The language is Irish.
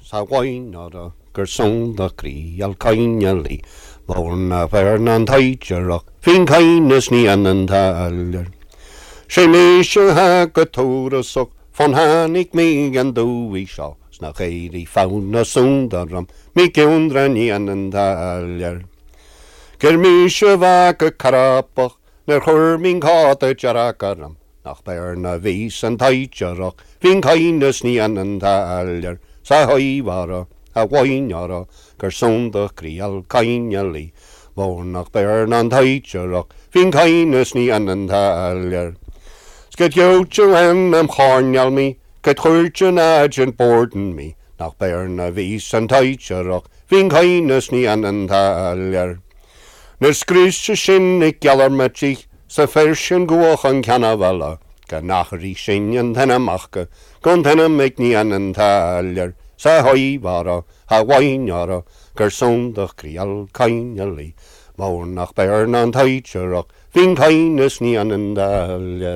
sa wainara gur sonda crí al cainelí Vorna vernan taitjarach fin kindness ni anantaller She misje ha getorasok von hanik me en doe shaw Snach eri fauna sundaram mi geundra ni anantaller Ger misje vake karapach ner hurming hate jarakaram Nach berna vis en taitjarach fin kindness ni anantaller Sa hoivara a wainara gur sonda krial kainjali Vornach bernan taitjarach fin kindness ni anantaller Sket joutje en am harnjal mi Get hurtje nagen borden mi Nach berna vis en taitjarach fin kindness ni anantaller Ner skrisje sin ik jaller met zich Sa fersjen goach an canavalla Ga nachri sinjen tenne machke Gon tenne mek ni anantaller Sa hoivara ha wainara gur sondach krial kainjali Vornach bernan taitjarach fin kindness ni anantaller